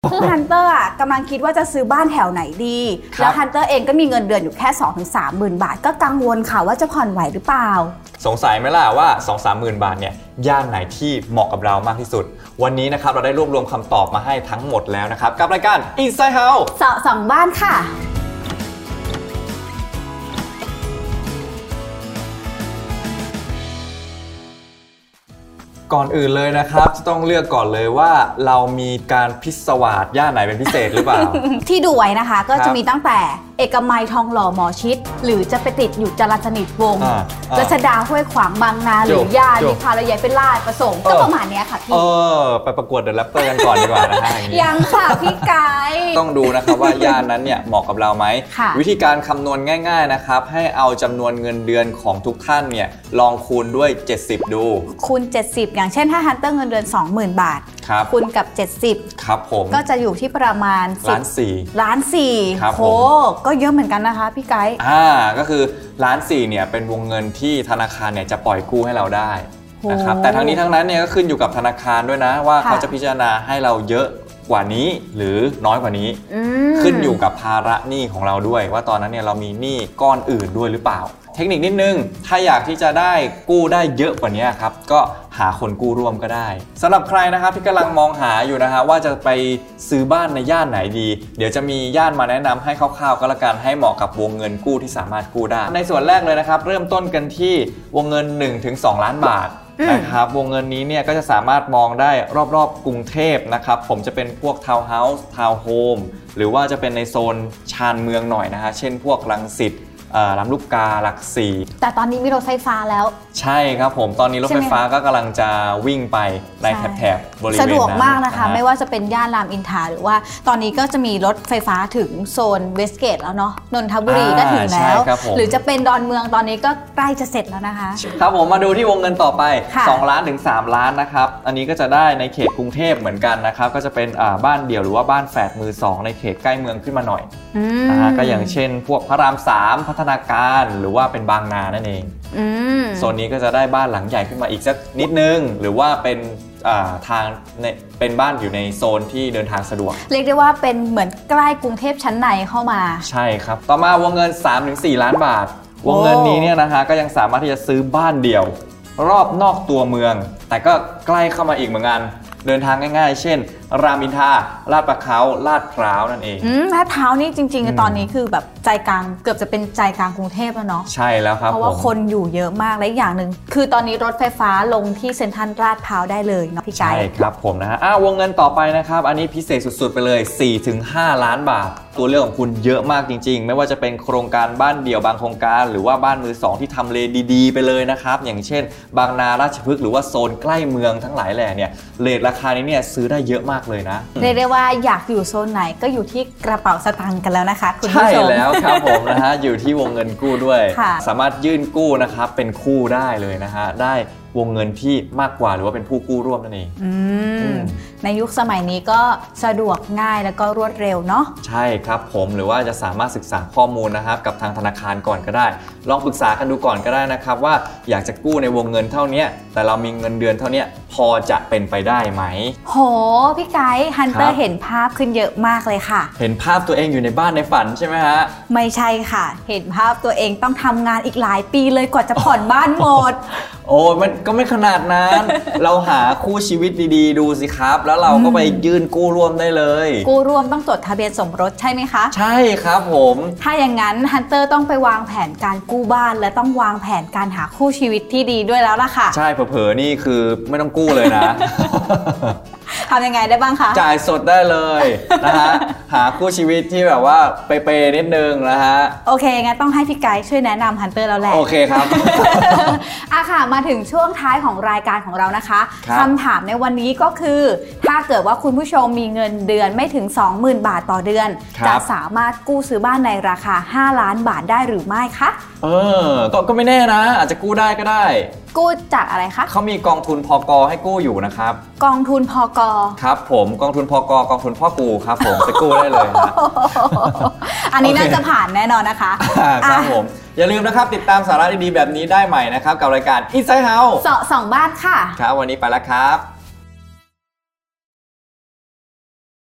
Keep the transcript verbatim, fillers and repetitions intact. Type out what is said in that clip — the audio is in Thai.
คือฮันเตอร์อ่ะกำลังคิดว่าจะซื้อบ้านแถวไหนดีแล้วฮันเตอร์เองก็มีเงินเดือนอยู่แค่ สองถึงสาม หมื่นบาทก็กังวลค่ะว่าจะผ่อนไหวหรือเปล่าสงสัยไหมล่ะว่า สองถึงสาม หมื่นบาทเนี่ยย่านไหนที่เหมาะกับเรามากที่สุดวันนี้นะครับเราได้รวบรวมคำตอบมาให้ทั้งหมดแล้วนะครับกับรายการ Inside House เสาะส่องบ้านค่ะก่อนอื่นเลยนะครับจะต้องเลือกก่อนเลยว่าเรามีการพิศวาสย่านไหนเป็นพิเศษหรือเปล่าที่ดูไว้นะคะก็จะมีตั้งแต่เอกมัยทองหล่อหมอชิดหรือจะไปติดอยู่จรัญสนิทวงศ์รัชดาห้วยขวางบางนาหรือย่านนิพาระยายเป็นลาดประสงค์ก็ประมาณนี้ค่ะพี่เออไปประกวดเดอะแรปเปอร์กันก่อนดีกว่านะฮะยังค่ะพี่ไก่ต้องดูนะครับว่าย่านนั้นเนี่ยเหมาะกับเราไหมวิธีการคำนวณง่ายๆนะครับให้เอาจำนวนเงินเดือนของทุกท่านเนี่ยลองคูณด้วยเจ็ดสิบดูคูณเจ็ดสิบอย่างเช่นถ้าฮันเตอร์เงินเดือน สองหมื่น บาทคูณกับเจ็ดสิบครับผมก็จะอยู่ที่ประมาณล้านสี่ล้านสี่โหก็เยอะเหมือนกันนะคะพี่ไกด์อ่าก็คือล้านสี่เนี่ยเป็นวงเงินที่ธนาคารเนี่ยจะปล่อยกู้ให้เราได้นะครับแต่ทั้งนี้ทั้งนั้นเนี่ยก็ขึ้นอยู่กับธนาคารด้วยนะว่าเขาจะพิจารณาให้เราเยอะกว่านี้หรือน้อยกว่านี้ขึ้นอยู่กับภาระหนี้ของเราด้วยว่าตอนนั้นเนี่ยเรามีหนี้ก้อนอื่นด้วยหรือเปล่าเทคนิคนิดนึงถ้าอยากที่จะได้กู้ได้เยอะกว่านี้ครับก็หาคนกู้ร่วมก็ได้สำหรับใครนะครับที่กำลังมองหาอยู่นะฮะว่าจะไปซื้อบ้านในย่านไหนดีเดี๋ยวจะมีย่านมาแนะนำให้คร่าวๆก็แล้วกันให้เหมาะกับวงเงินกู้ที่สามารถกู้ได้ในส่วนแรกเลยนะครับเริ่มต้นกันที่วงเงิน หนึ่งถึงสอง ล้านบาทนะครับวงเงินนี้เนี่ยก็จะสามารถมองได้รอบๆกรุงเทพนะครับผมจะเป็นพวกทาวน์เฮาส์ทาวน์โฮมหรือว่าจะเป็นในโซนชานเมืองหน่อยนะฮะเช่นพวกรังสิตลำลูกกาหลักสี่แต่ตอนนี้มีรถไฟฟ้าแล้วใช่ครับผมตอนนี้รถไฟฟ้าก็กำลังจะวิ่งไปในแถบบริเวณนั้นสะดวกมากนะคะไม่ว่าจะเป็นย่านรามอินทราหรือว่าตอนนี้ก็จะมีรถไฟฟ้าถึงโซนเวสเกตแล้วเนาะนนทบุรีก็ถึงแล้วหรือจะเป็นดอนเมืองตอนนี้ก็ใกล้จะเสร็จแล้วนะคะครับผมมาดูที่วงเงินต่อไปสองล้านถึงสามล้านนะครับอันนี้ก็จะได้ในเขตกรุงเทพเหมือนกันนะครับก็จะเป็นบ้านเดี่ยวหรือว่าบ้านแฝดมือสองในเขตใกล้เมืองขึ้นมาหน่อยนะฮะก็อย่างเช่นพวกพระรามสามพัฒนาการหรือว่าเป็นบางนานั่นเองโซนนี้ก็จะได้บ้านหลังใหญ่ขึ้นมาอีกสักนิดนึงหรือว่าเป็นทางเป็นบ้านอยู่ในโซนที่เดินทางสะดวกเรียกได้ว่าเป็นเหมือนใกล้กรุงเทพชั้นในเข้ามาใช่ครับต่อมาวงเงิน สามถึงสี่ ล้านบาทวงเงินนี้เนี่ยนะฮะก็ยังสามารถที่จะซื้อบ้านเดี่ยวรอบนอกตัวเมืองแต่ก็ใกล้เข้ามาอีกเหมือนกันเดินทางง่ายๆเช่นรามอินทราลาดประเขาลาดพร้าวนั่นเองอืมลาดพร้าวนี่จริงๆตอนนี้คือแบบใจกลางเกือบจะเป็นใจกลางกรุงเทพแล้วเนาะใช่แล้วครับเพราะว่าคนอยู่เยอะมากและอย่างหนึ่งคือตอนนี้รถไฟฟ้าลงที่เซ็นทรัลลาดพร้าวได้เลยเนาะพี่ไก่ใช่ครับผมนะฮะอ้าววงเงินต่อไปนะครับอันนี้พิเศษสุดๆไปเลย สี่ถึงห้า ล้านบาทตัวเลือกของคุณเยอะมากจริงๆไม่ว่าจะเป็นโครงการบ้านเดี่ยวบางโครงการหรือว่าบ้านมือสองที่ทำเลดีๆไปเลยนะครับอย่างเช่นบางนาราชพฤกษ์หรือว่าโซนใกล้เมืองทั้งหลายแหล่เนี่ยเรทราคานี้เนี่ยซื้อได้เยอะมากเลยนะเรียกได้ว่าอยากอยู่โซนไหนก็อยู่ที่กระเป๋าสตางค์กันแล้วนะคะคุณผู้ชมใช่แล้วครับผมนะฮะอยู่ที่วงเงินกู้ด้วยสามารถยื่นกู้นะครับเป็นคู่ได้เลยนะฮะได้วงเงินที่มากกว่าหรือว่าเป็นผู้กู้ร่วมนั่นเองในยุคสมัยนี้ก็สะดวกง่ายแล้วก็รวดเร็วเนาะใช่ครับผมหรือว่าจะสามารถศึกษาข้อมูลนะครับกับทางธนาคารก่อนก็ได้ลองปรึกษากันดูก่อนก็ได้นะครับว่าอยากจะกู้ในวงเงินเท่านี้แต่เรามีเงินเดือนเท่านี้พอจะเป็นไปได้ไหมโหพี่ไกด์ฮันเตอร์เห็นภาพขึ้นเยอะมากเลยค่ะเห็นภาพตัวเองอยู่ในบ้านในฝันใช่ไหมฮะไม่ใช่ค่ะเห็นภาพตัวเองต้องทำงานอีกหลายปีเลยกว่าจะผ่อนบ้านหมดโอ้มันก็ไม่ขนาดนั้นเราหาคู่ชีวิตดีๆดูสิครับแล้วเราก็ไปยื่นกู้ร่วมได้เลยกู้ร่วมต้องจดทะเบียนสมรสใช่ไหมคะใช่ครับผมถ้าอย่างนั้นฮันเตอร์ต้องไปวางแผนการกู้บ้านและต้องวางแผนการหาคู่ชีวิตที่ดีด้วยแล้วล่ะค่ะใช่เผลอๆนี่คือไม่ต้องกู้เลยนะทำยังไงได้บ้างคะจ่ายสดได้เลยนะฮะหาคู่ชีวิตที่แบบว่าเปย์ๆนิดนึงนะฮะโอเคงั้นต้องให้พี่ไกด์ช่วยแนะนำฮันเตอร์แล้วแหละโอเคครับอ่ะค่ะมาถึงช่วงท้ายของรายการของเรานะคะคำถามในวันนี้ก็คือถ้าเกิดว่าคุณผู้ชมมีเงินเดือนไม่ถึง สองหมื่น บาทต่อเดือนจะสามารถกู้ซื้อบ้านในราคาห้าล้านบาทได้หรือไม่คะเออก็ก็ไม่แน่นะอาจจะกู้ได้ก็ได้กู้จากอะไรคะเขามีกองทุนพก.ให้กู้อยู่นะครับกองทุนพก. ครับผมกองทุนพก.กองทุนพ่อกูครับผมจะกู้ได้เลยนะอันนี้น่าจะผ่านแน่นอนนะคะครับผมอย่าลืมนะครับติดตามสาระดีๆแบบนี้ได้ใหม่นะครับกับรายการ Inside House เสาะส่องบ้านค่ะครับวันนี้ไปแล้วครับ